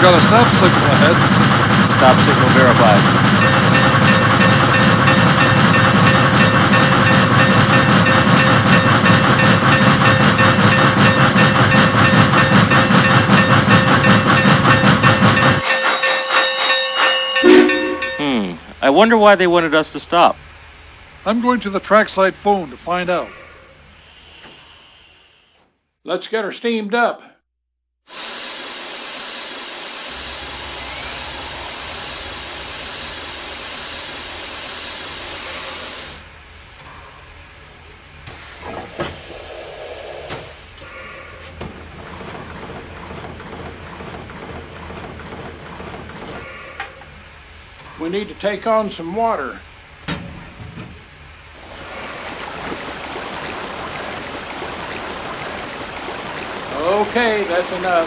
got a stop signal ahead. Stop signal verified. I wonder why they wanted us to stop. I'm going to the trackside phone to find out. Let's get her steamed up. We need to take on some water. Okay, that's enough.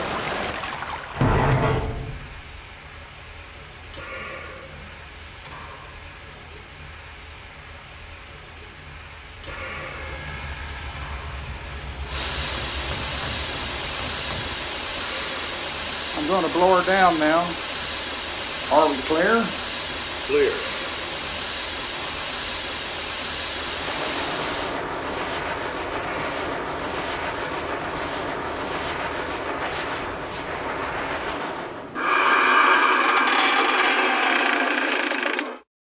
I'm going to blow her down now. Are we clear? Clear.